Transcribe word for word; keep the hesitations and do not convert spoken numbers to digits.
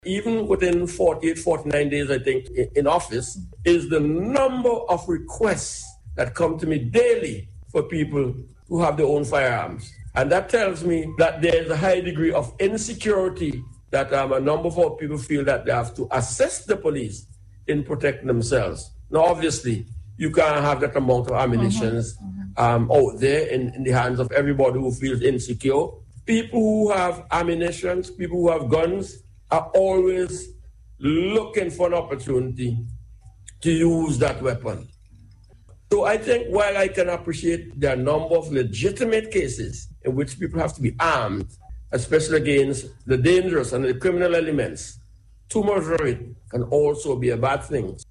even within forty-eight, forty-nine days, I think, in office, is the number of requests that come to me daily for people who have their own firearms. And that tells me that there is a high degree of insecurity that um, a number of our people feel that they have to assist the police in protecting themselves. Now, obviously, you can't have that amount of ammunition mm-hmm. um, out there in, in the hands of everybody who feels insecure. People who have ammunition, people who have guns, are always looking for an opportunity to use that weapon. So I think while I can appreciate there are a number of legitimate cases in which people have to be armed, especially against the dangerous and the criminal elements, too much of it can also be a bad thing.